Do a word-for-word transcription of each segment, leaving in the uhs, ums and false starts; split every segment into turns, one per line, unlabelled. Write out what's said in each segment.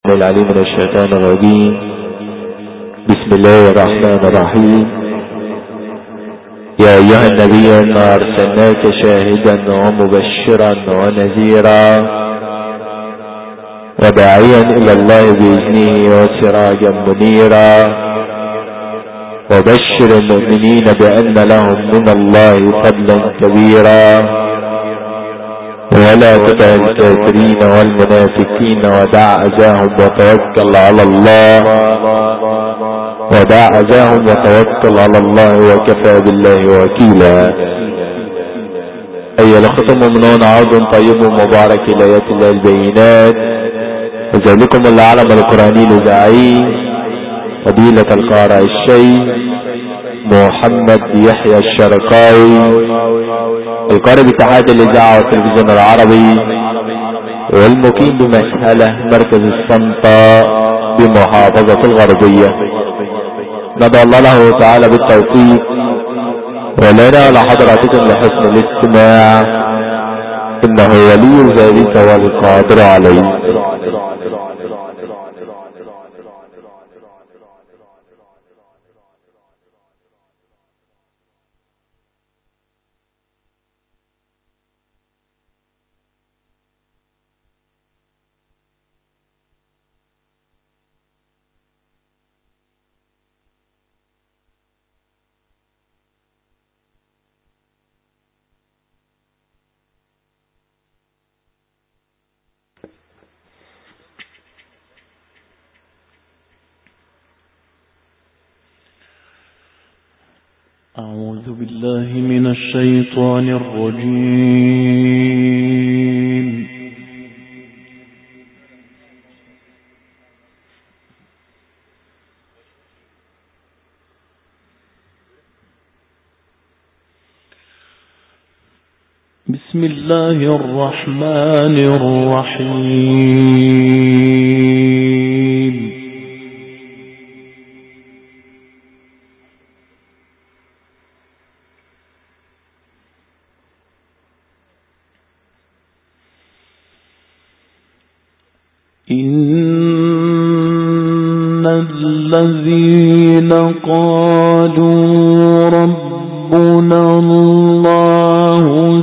العليم من الشيطان الرجيم. بسم الله الرحمن الرحيم. يا أيها النبي إنا أرسلناك شاهدا ومبشرا ونذيرا وداعيا إلى الله بإذنه وسراجا منيرا وبشر المؤمنين بأن لهم من الله فضلا كبيرا ولا تطع الكافرين والمنافقين ودع أذاهم وتوكل على الله ودع أذاهم وتوكل على الله وكفى بالله وكيلا. أيها الأخوة المؤمنون، عرض طيب مبارك لآيات الله البينات، وذلكم العلم القرآني الإذاعي فضيلة القارئ الشيخ محمد يحيى الشرقاوي القارئ باتحاد الإذاعة والتلفزيون العربي والمقيم بمسألة مركز الصنطة بمحافظة الغربية. ندعو الله له تعالى بالتوفيق ولنا لحضراتكم لحسن الاستماع، إنه ولي ذلك والقادر عليه.
أعوذ بالله من الشيطان الرجيم. بسم الله الرحمن الرحيم. إن الذين قالوا ربنا الله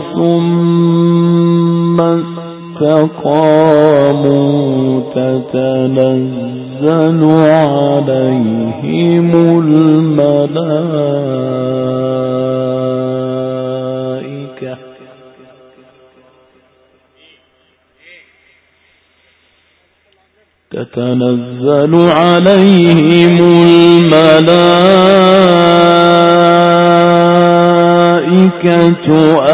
ثم استقاموا تتنزل عليهم الملائكة تتنزل عليهم الملائكة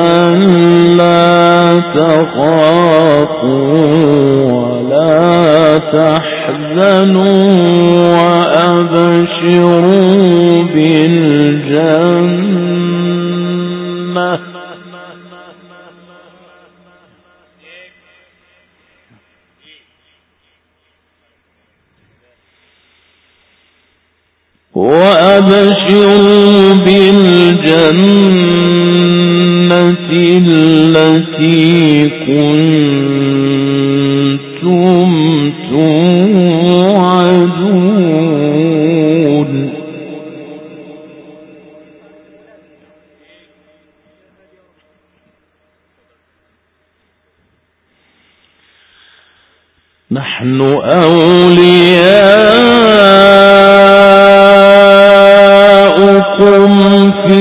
ألا تخافوا ولا تحزنوا وأبشروا بالجنة وأبشروا بالجنة التي كنتم توعدون. نحن أولياؤكم في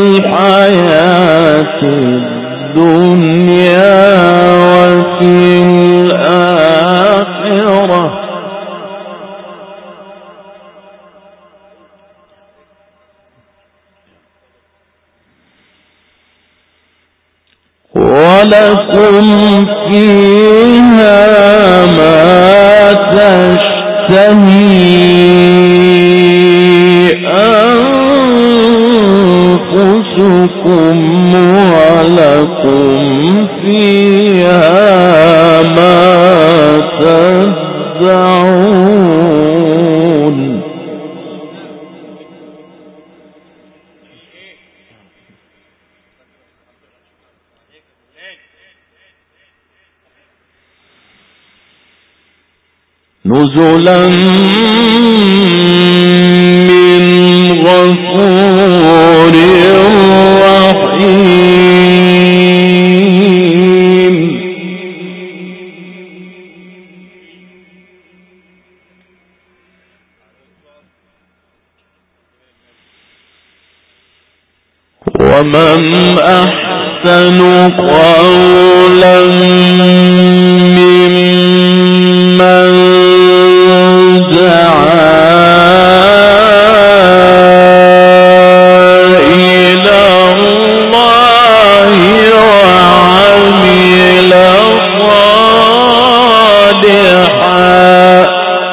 الحياة الدنيا وفي الآخرة ولكم فيها ما تشتهي أنفسكم ولكم فيها ما تدعون. نزلا من غفور رحيم. ومن أحسن قولا ممن دعا إلى الله وعمل صالحا.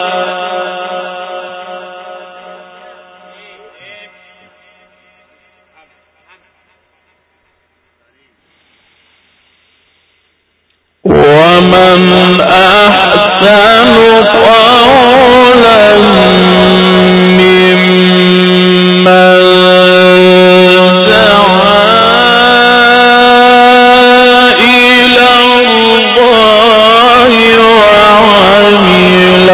ومن أحسن قولا ممن دعا إلى الله وعمل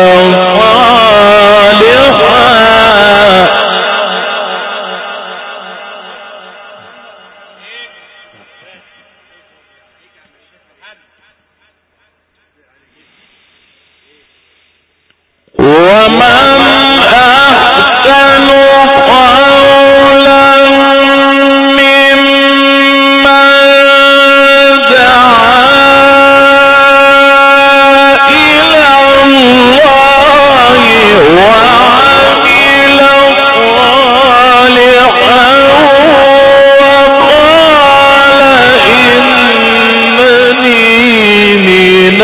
صالحا. ومن أحسن قولا ممن دعا إلى الله وعمل صالحا وقال إنني من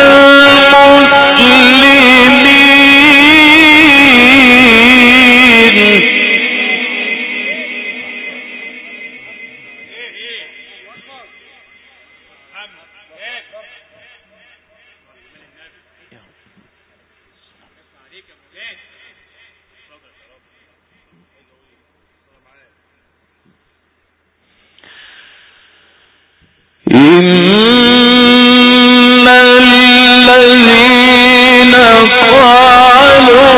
إن الذين قالوا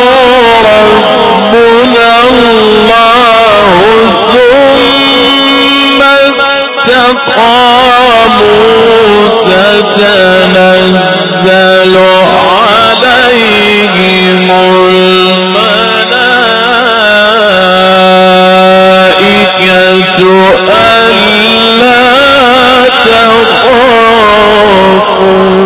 ربنا الله ثم استقاموا تتنزل عليهم الملائكة ألا تخافوا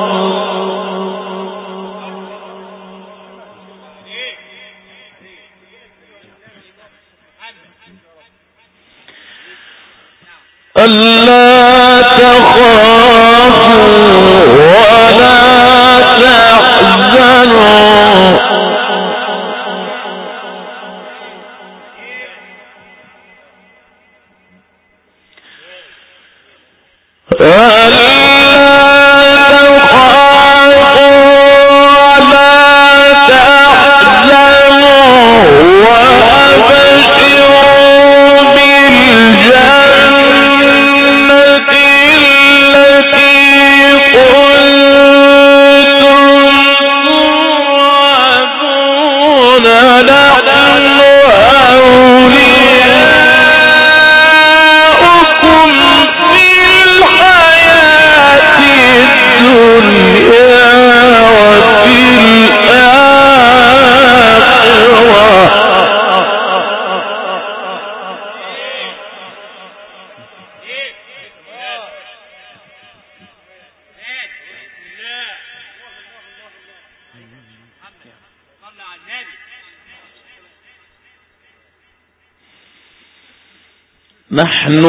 ألا تخافوا ولا تحزنوا نحن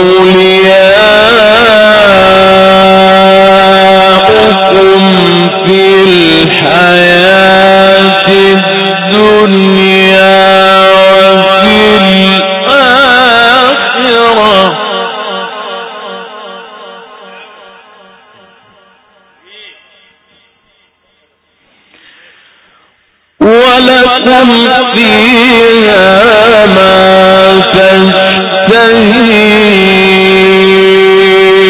أولياؤكم في الحياة الدنيا وفي الآخرة ولكم فيها ما تشتهي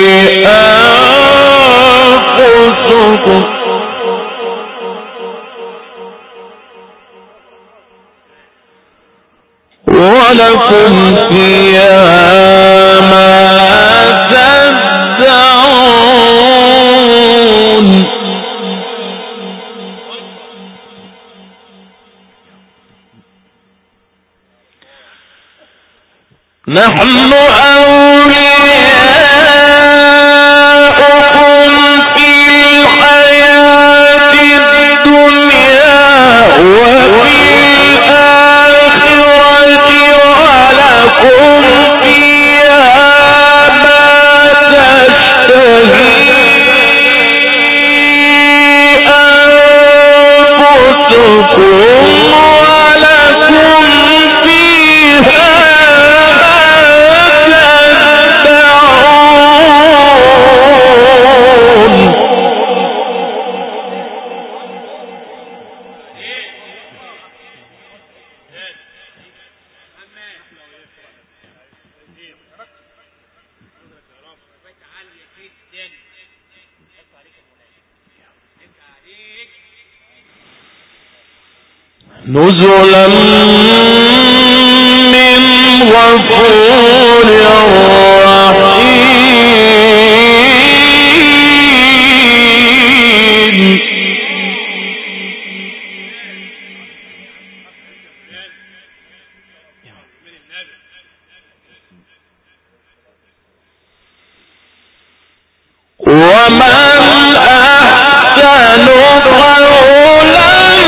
أنفسكم ولكم فيها ما تدعون. نحن أولياؤكم في الحياة الدنيا وفي الآخرة ولكم فيها ما تشتهي أنفسكم ولكم فيها نزلا من غفور رحيم. ومن أحسن قولا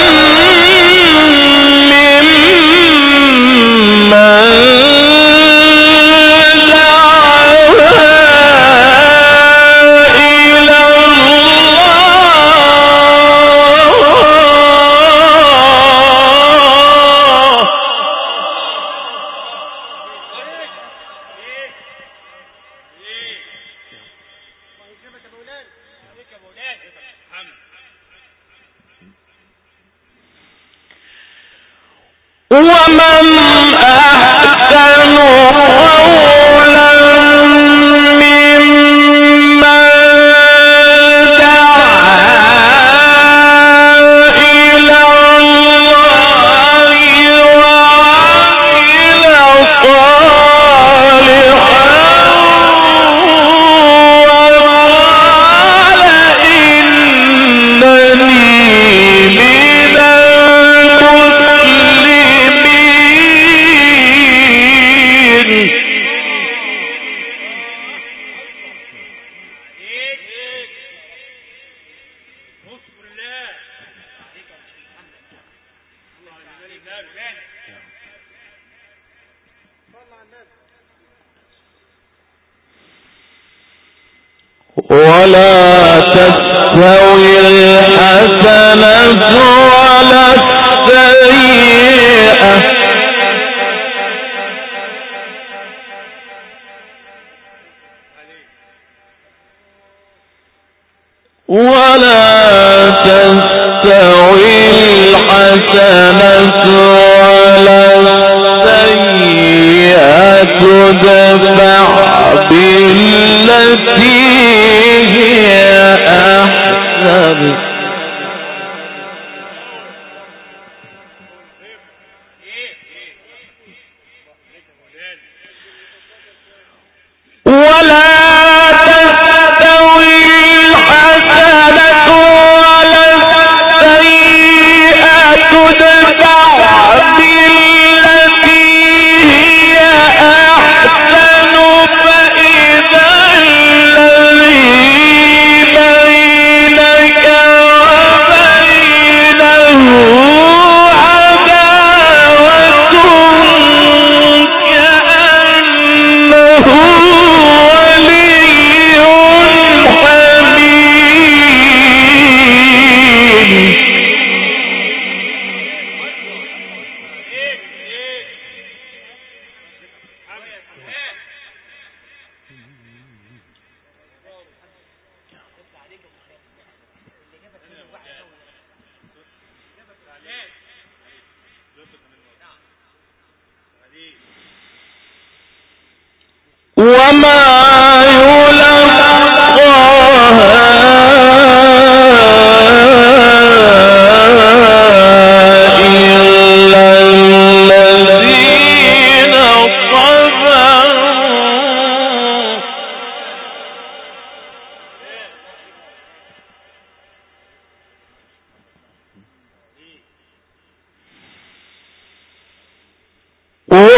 ومن أحسن قولا ممن دعا إلى الله وعمل صالحا وقال إنني من ولا تستوي الحسنة ولا السيئة ولا تستوي الحسنة ولا السيئة ادفع بالتي هي أحسن ولا تستوي الحسنة ولا السيئة ادفع بالتي هي أحسن فإذا الذي بينك وبينه عداوة كأنه ولي حميم. وما يلقاها إلا الذين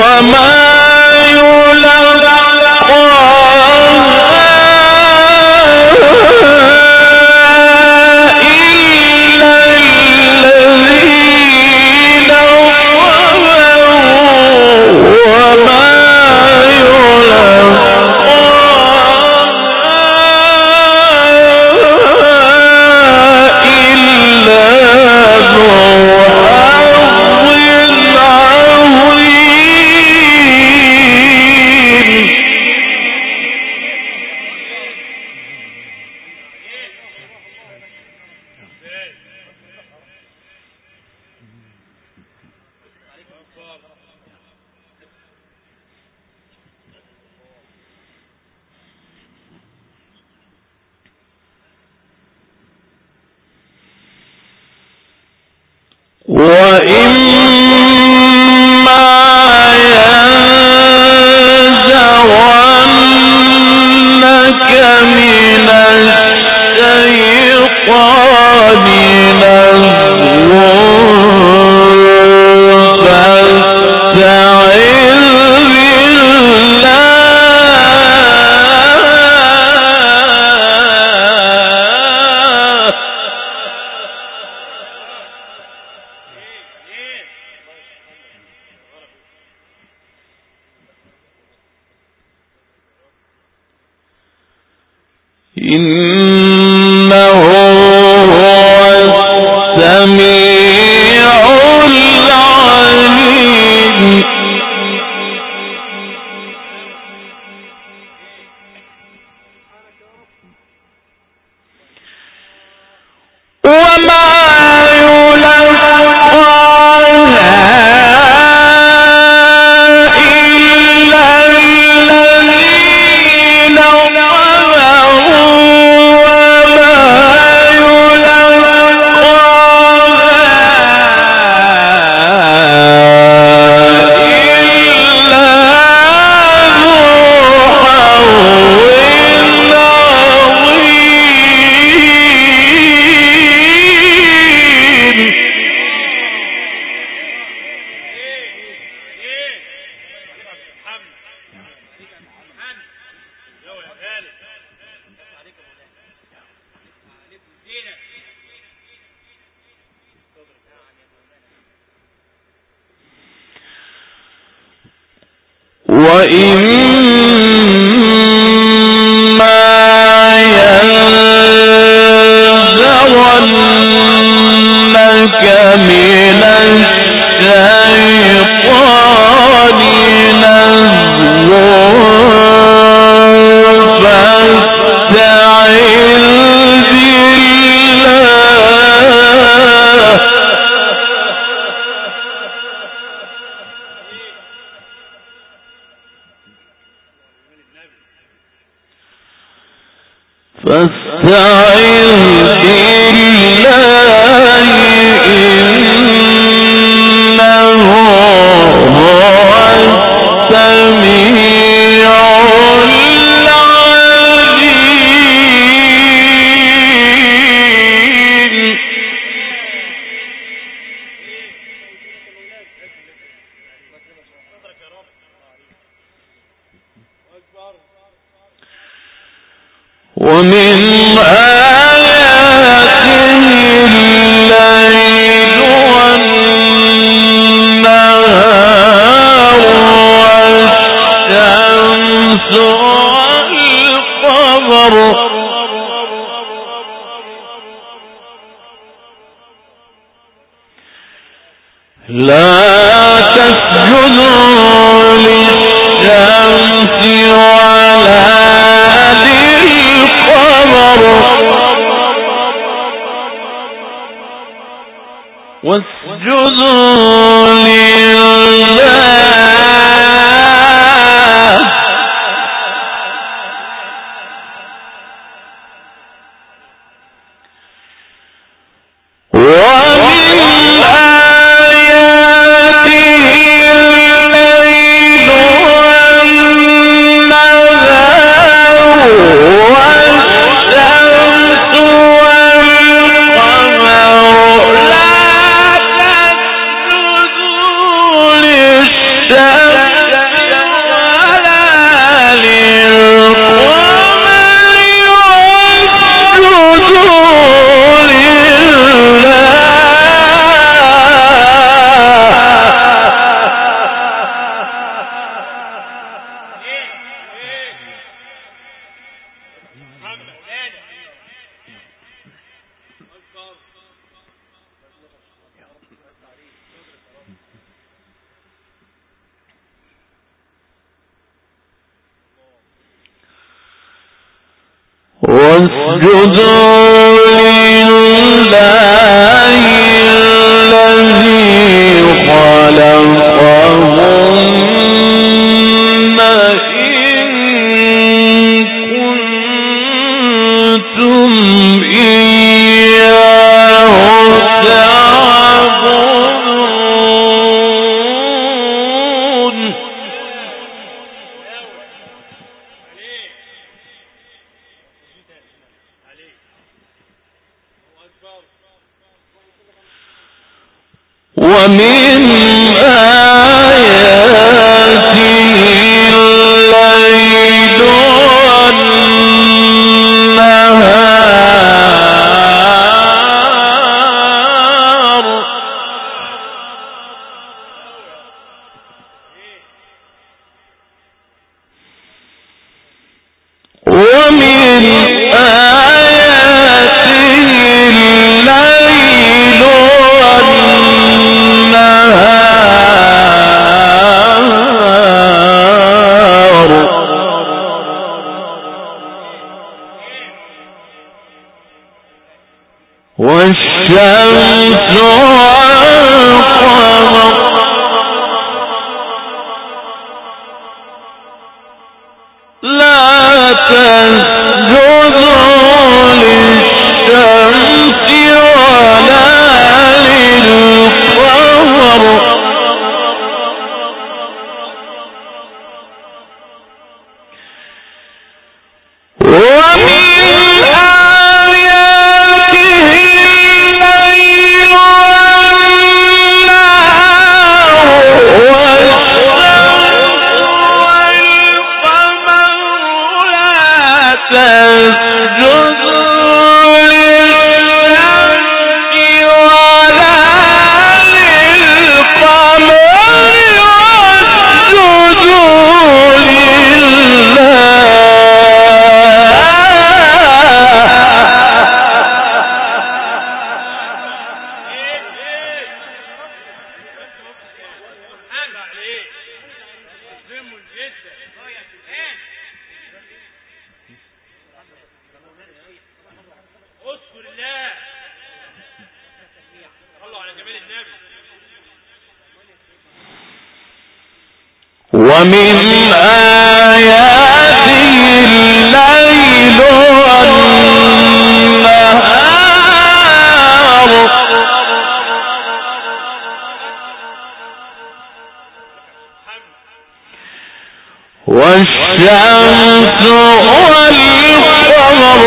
إنه هو السميع العليم. وما وإما ينزغنك من الشيطان نزغ فاستعذ بالله فاستعذ بالله إنه هو السميع العليم. ومن آياته الليل والنهار والشمس والقمر لا تسجدوا للشمس ولا للقمر واسجدوا لله ومن آياته الليل والنهار والشمس والقمر لا تسجدوا واسجدوا لله الذي خلقهن إن كنتم إياه تعبدون. ومن آياته الليل والنهار ومن آياته الليل والنهار والشمس والقمر لا تسجدوا للشمس ولا للقمر ومن آياته الليل والنهار تسجدوا للشمس ولا للقمر واسجدوا لله. ومن آياته الليل والنهار والشمس والقمر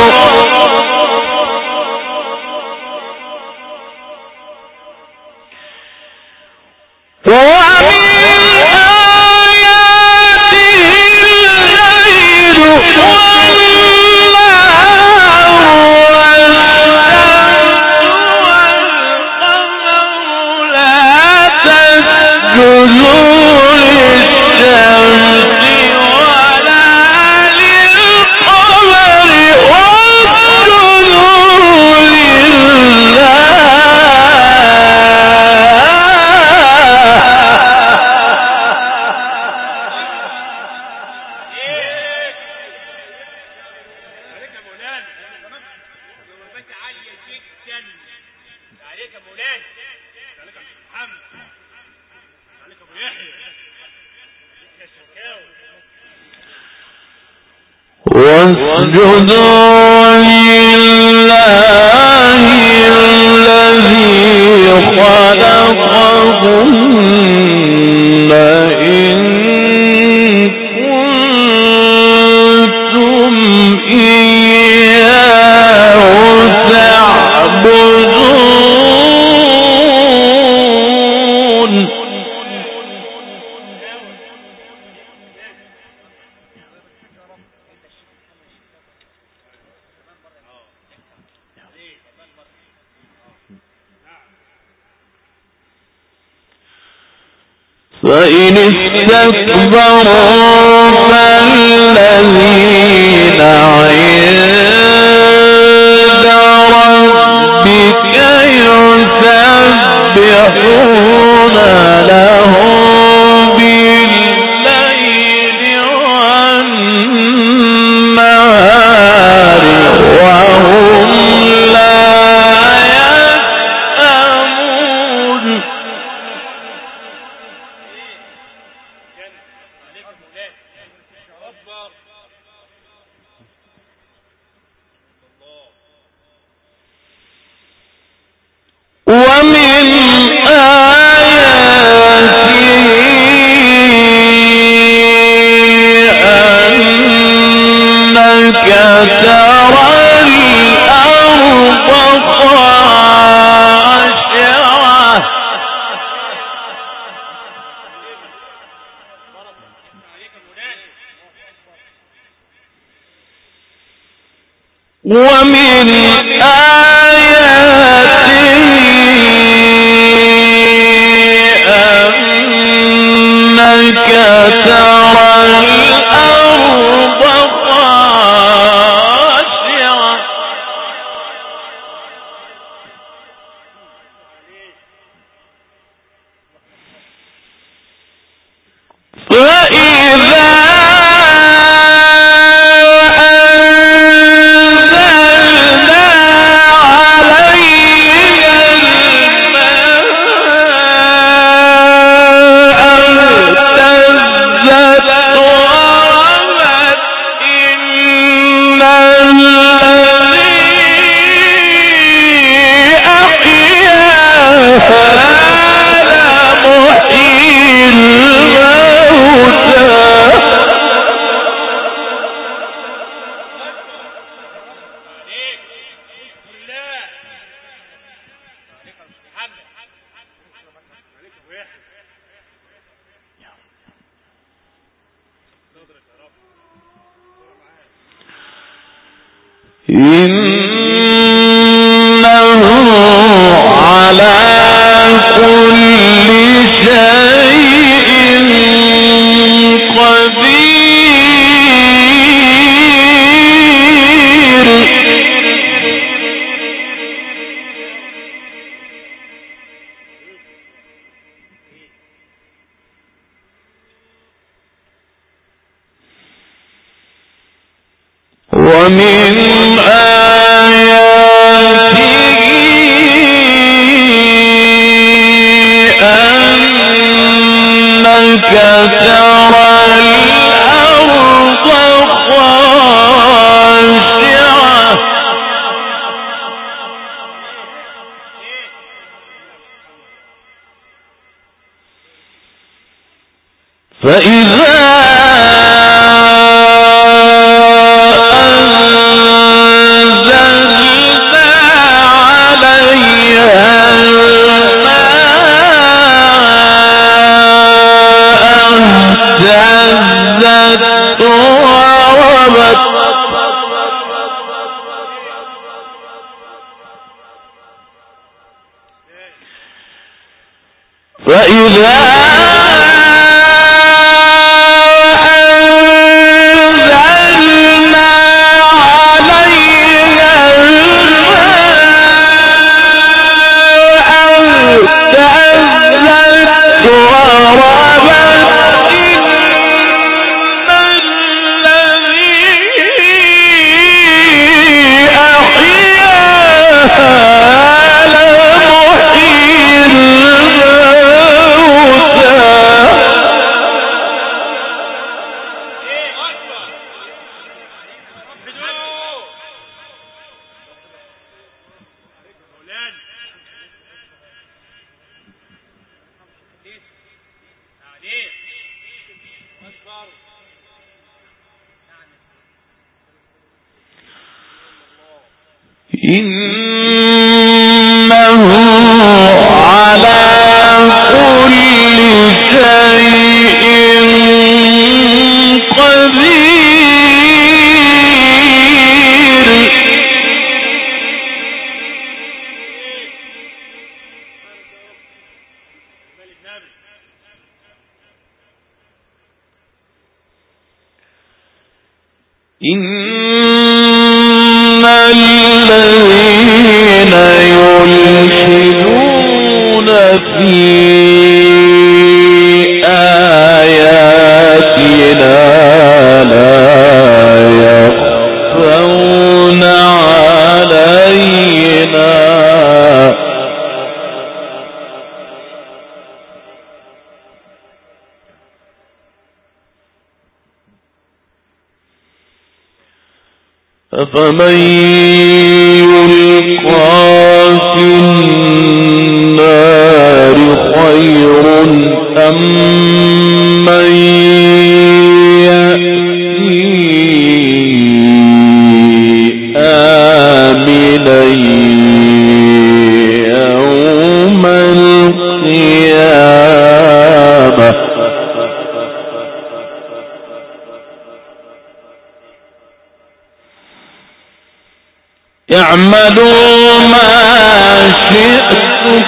واسجدوا لله الذي خلقهن إن كنتم إياه تعبدون. فإن استكبروا فالذين عند ربك يسبحون له بالليل والنهار وهم ومن آياته أنك ترى الأرض خاشعة فإذا إنه على كل شيء قدير ومن فإذا أنزلنا عليها الماء اهتزت وربت فإذا إنه على كل شيء قدير إن الذين يلحدون في آياتنا لا يخفون علينا أفمن يلقى في النار خير أم من يأتي آمنا يوم القيامة اعملوا ما شئتم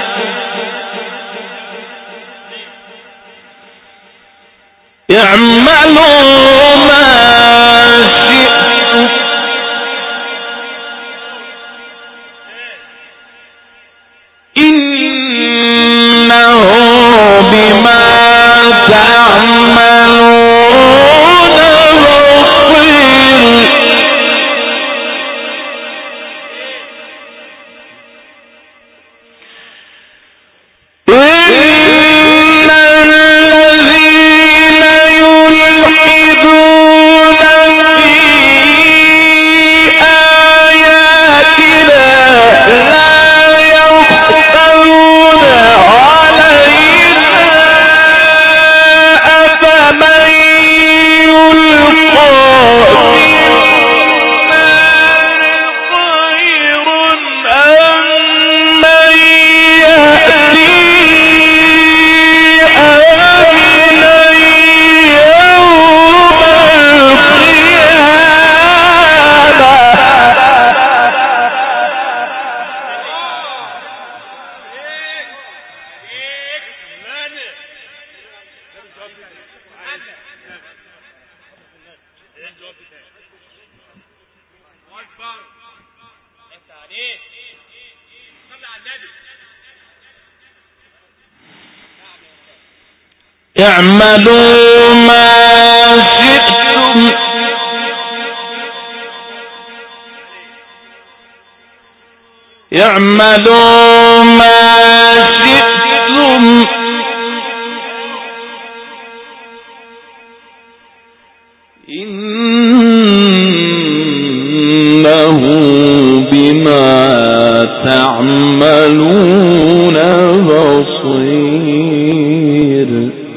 اعملوا ما شئتم إنه بما تعملون بصير. اعملوا ما شئتم اعملوا ما شئتم إنه بما تعملون بصير.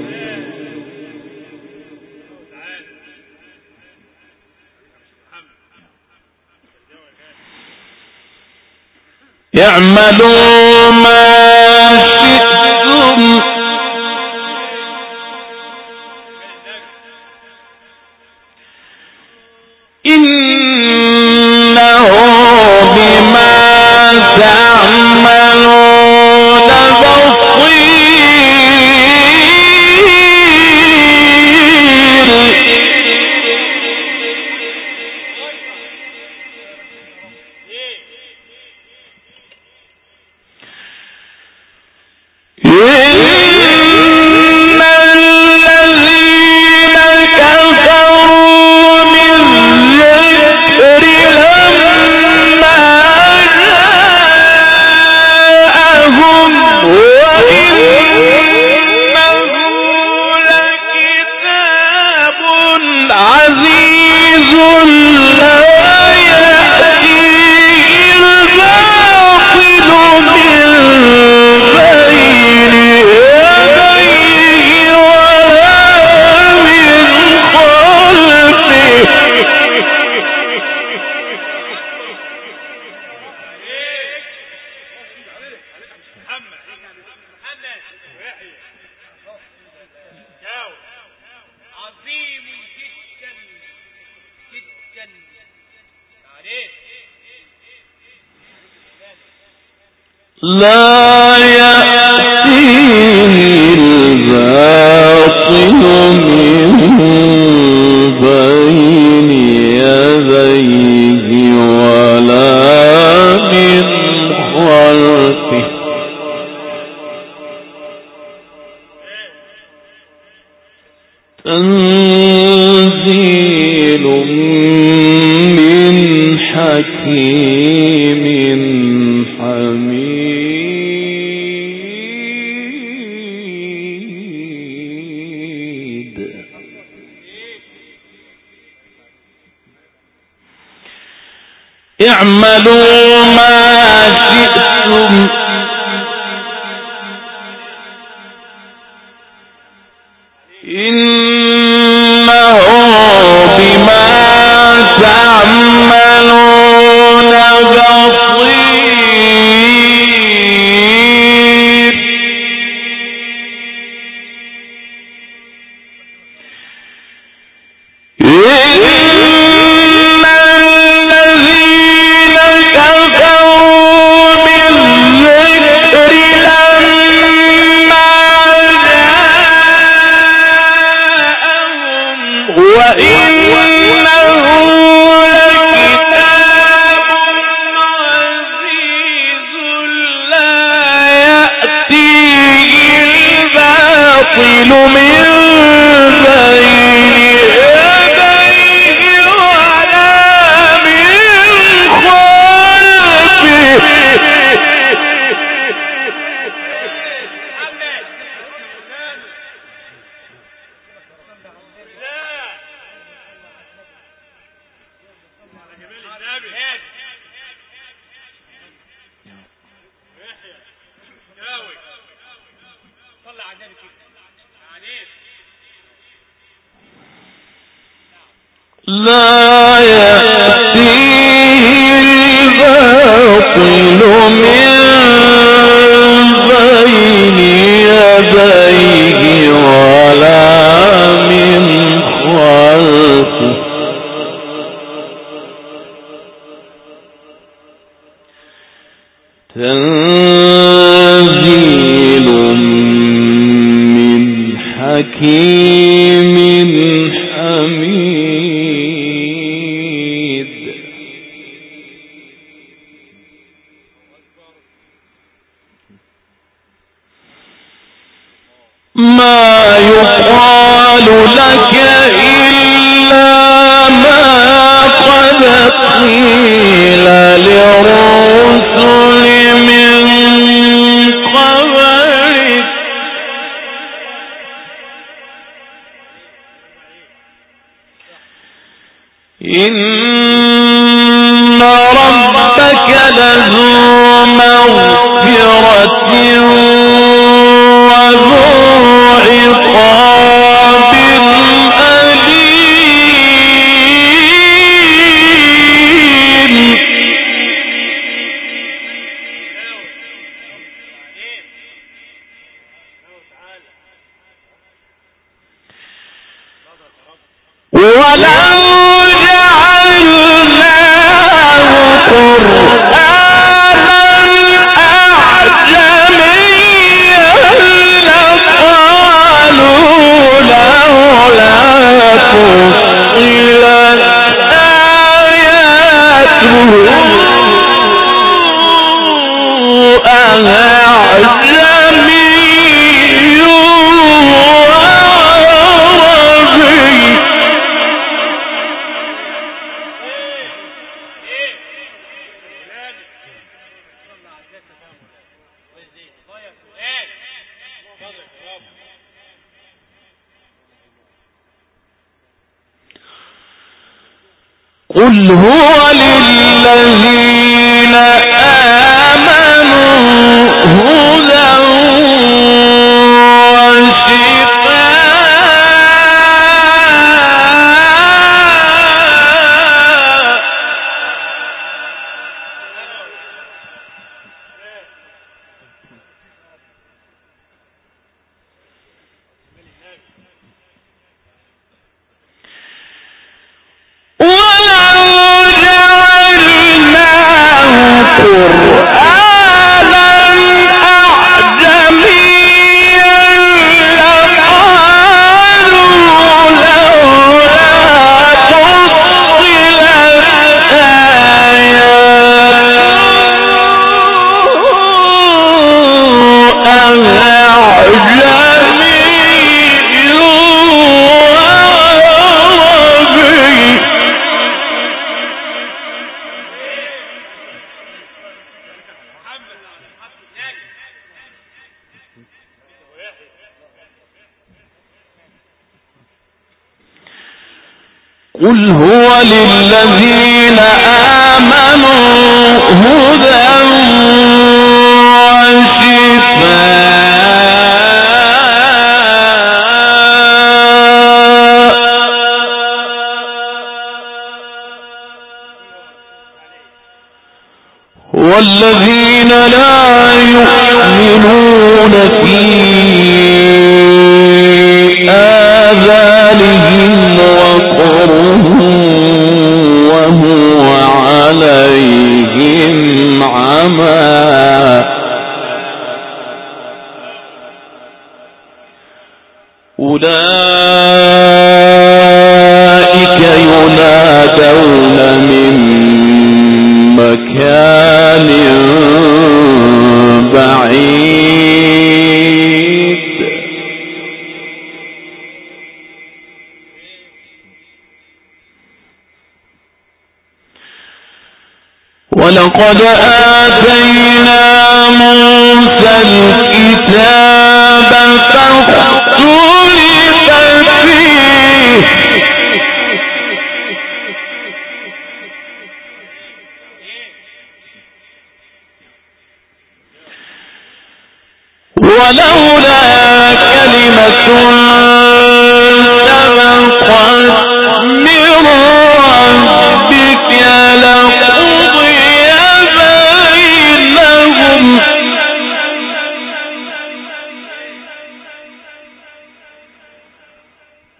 اعملوا ما شئتم إنه بما تعملون بصير. لا يأتيه الباطل من بين يديه ولا من خلفه تنزيل من حكيم حميد. اعملوا ما شئتم إنه بما تعملون بصير. إن الذين لا يأتيه الباطل من بين يديه ولا من خلفه تنزيل من حكيم حميد. ما يقال لك إلا ما قد قيل للرسل من قبلك إن ربك لذو مغفرة وذو عقاب أليم. ولو جعلناه قرآنا أعجميا لقالوا لولا فصلت آياته أعجمي وعربي. قل هو للذين آمنوا هدى قل هو للذين آمنوا هدى وشفاء والذين لا يؤمنون في آذانهم وقر وهو عليهم عمى أولئك ينادون من مكان بعيد ولقد آتينا موسى الكتاب فاختلف فيه ولولا كلمة سبقت من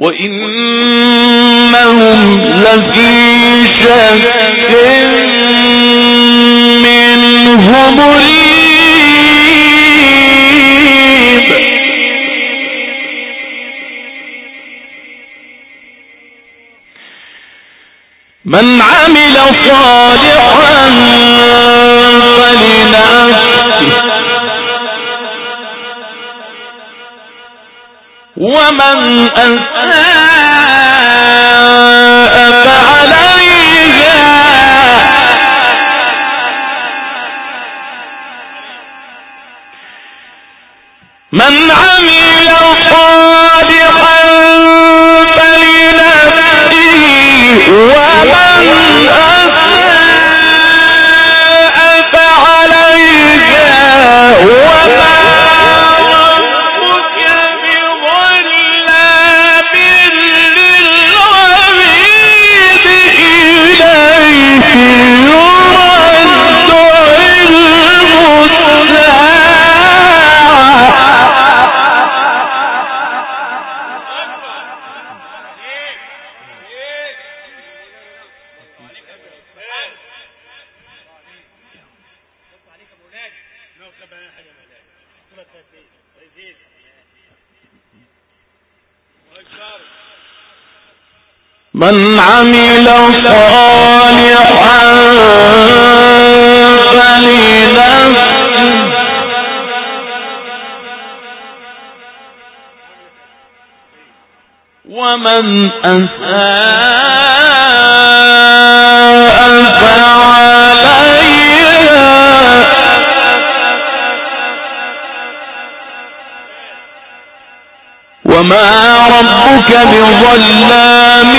وإنهم لفي شك منه مريب. من عمل صالحا فلنفسه ومن أساء فعليها من عمل صالحا فلنفسه ومن أساء فعليها وما ربك بظلام للعبيد إليه يرد علم من عمل صالحا فلنفسه ومن أساء فعليها وما ربك بظلام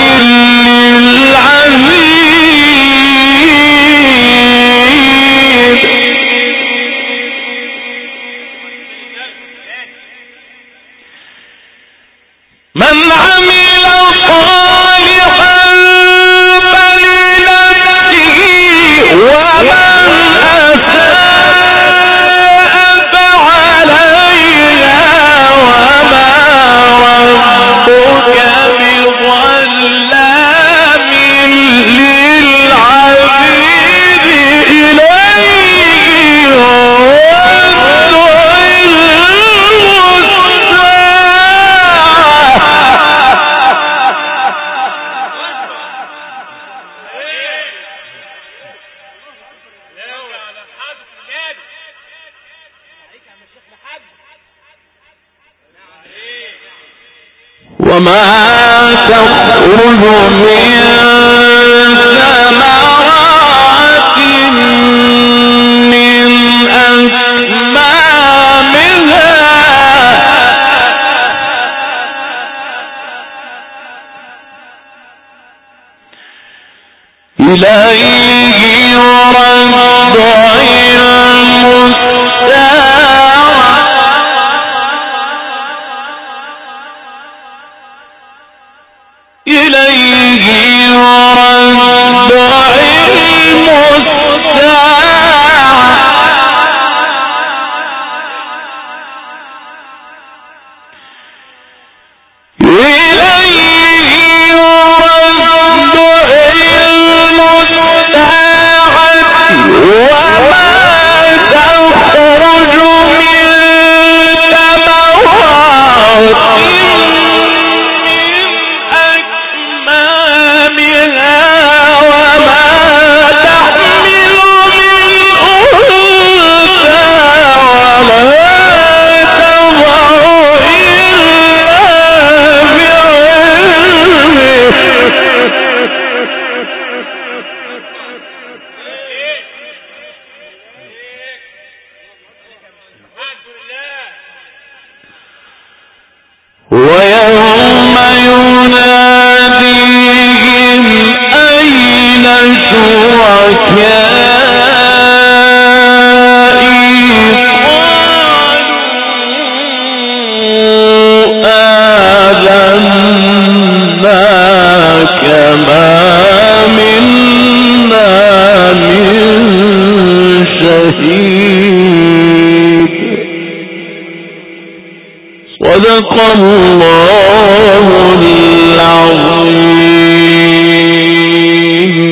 للعبيد. من عمل صالحا فلنفسه ومن أساء فعليها وما ربك بظلام للعبيد إليه يرد وما تخرج من ثمرات من أكمامها إليه يرد علم الساعة إليه يرد علم الساعة إليه يرد علم الساعة وما تخرج من ثمرات ويوم يناديهم أين شركائي قالوا آذناك ما منا من شهيد. صدق الله العظيم.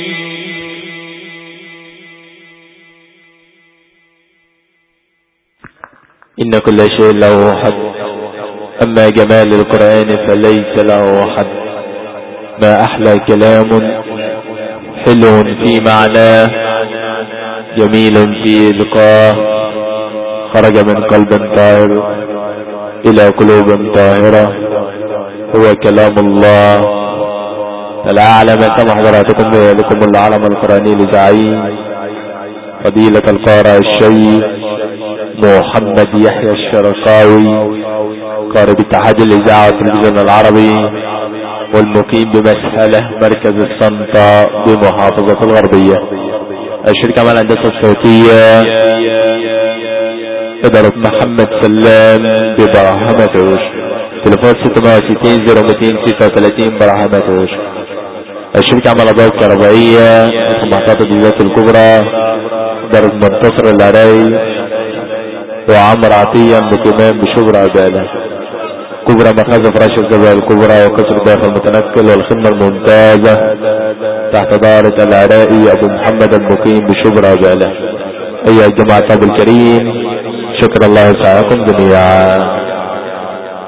إن كل شيء له حد، أما جمال القرآن فليس له حد. ما أحلى كلام حلو في معناه، جميل في لقاه، خرج من قلب طاهر إلى قلوب طاهرة، هو كلام الله. الأعلى ما سمح حضراتكم بكم العلم القرآني لزعيم فضيلة القارئ الشيخ محمد يحيى الشرقاوي، قارئ اتحاد الإذاعة والتلفزيون العربي، والمقيم بمسهلة مركز الصنطة بمحافظة الغربية. الشركة مع الهندسة الصوتية إدارة محمد سلام ببرهمة وش، تليفون ستمائة وستين صفر مئتين ستة وثلاثين برهمة وش. الشركة مع الأضواء الكهربائية في محطات الجزيرة الكبرى إدارة منتصر العراي وعمر عطية مقيمان بشبرا عبالة كبرى مخازن فراش الزبائن الكبرى وكسر داخل المتنقل والخدمة الممتازة تحت دارة العرائي أبو محمد المقيم بشبرا عبالة. أيها الجماعة الكريم، شكر الله سعيكم جميعا.